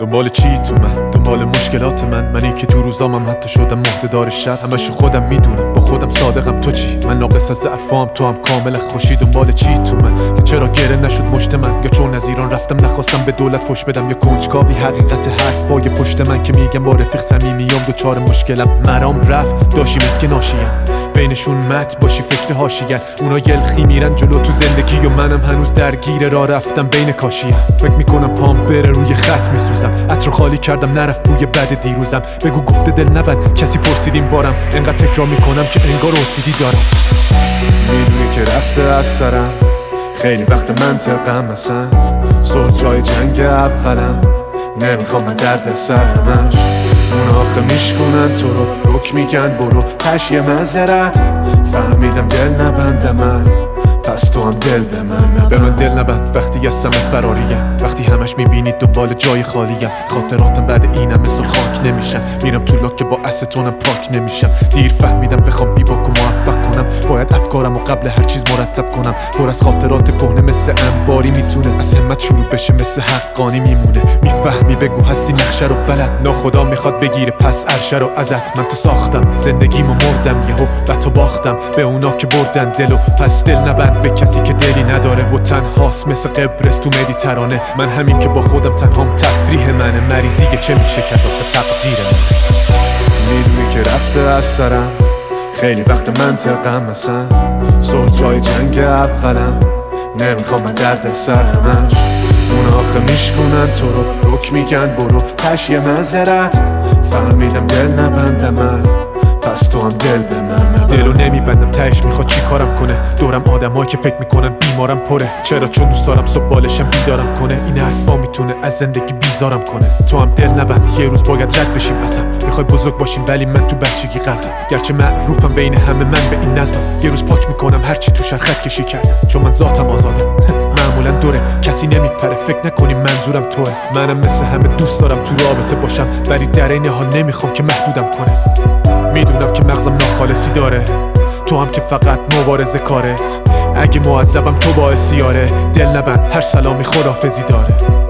دنبال چی تو من؟ دنبال مشکلات منی که تو روزامم حتی شدم مهده‌دار شر. همشو خودم میدونم، با خودم صادقم. تو چی؟ من ناقص از ضعفام، تو هم کامل خوشی. دنبال چی تو من؟ که چرا گره نشد مشت من؟ یا چون از ایران رفتم نخواستم به دولت فوش بدم؟ یا کنجکاوی حقیقت حرفای پشت من که میگم با رفیق صمیمیام دوچار مشکلم؟ مرام رفت داشی مسک ناشیم، بینشون مت باشی فکر هاشیگن. اونا یلخی میرن جلو تو زندگی و منم هنوز درگیر راه رفتم بین کاشیم. فکر میکنم پام بره روی خط میسوزم، عطر خالی کردم نرفت بوی بد دیروزم. بگو گفته دل نبند، کسی پرسیدیم بارم. انقدر تکرار میکنم که انگار اوسیدی دارم. میدونی که رفته از سرم، خیلی وقت منطقم اصلا. صلح جای جنگ اولم، نمیخوام من درد سرمش. اونا آخه میشکنن تو رو، رک میگن برو تش یه معذرت. فهمیدم دل نبنده من، پس تو هم دل به من نبند. به من دل نبند وقتی از سمت فراریم، وقتی همش میبینید دنبال جای خالیم. خاطراتم بعد اینم مثل خاک نمیشن، میرم تو لاک که با استونم پاک نمیشم. دیر فهمیدم بخوام بیباک و موفق کنم، باید افکارم و قبل هر چیز مرتب کنم. پر از خاطرات کهنه مثل انباری میتونه از همت شروع بشه، مثل حقانی میمونه. میفهمی بگو هستی نقشه رو بلد، ناخدا میخواد بگیره پس عرشه رو ازت. من تو ساختم زندگیمو مردم یهو و تو باختم به اونا که بردن دلو. پس دل نبند به کسی که دلی نداره و تنهاست مثل قبرس تو مدیترانه. من همین که با خودم تنهام تفریح منه، مریضیه چه میشه کرد آخه تقدیر من. میدونی که رفته از سرم، خیلی وقت منطقم اصلا. صلح جای جنگ اولم، نمیخوام من درد سرمش. اونا آخه میشکنن تو رو، رک میگن برو تش یه معذرت. فهمیدم دل نبنده من، پس تو هم دل به من نبند. دلو نمیبندم تهش میخواد چی کارم کنه؟ دورم آدمایی که فکر میکنن بیمارم پره. چرا؟ چون دوست دارم صبح بالشم بیدارم کنه. این حرفا میتونه از زندگی بیزارم کنه. تو هم دل نبند، یه روز باید رد بشیم اصلا. میخوای بزرگ باشیم ولی من تو بچگی غرقم. گرچه معروفم بین همه من به این نظمم، یه روز پاک میکنم هرچی تو خط کشی کردم. چون من ذاتم آزاده معمولا دوره، کسی نمیپره. فکر نکنی منظورم توه. منم مثل همه دوست دارم تو رابطه باشم، ولی در این حال نمیخوام که محدودم کنه. میدونم که مغزم ناخالصی داره، تو هم که فقط مبارزه کارت. اگه معذبم تو باعث یاره، دل نبند هر سلامی خداحافظی داره.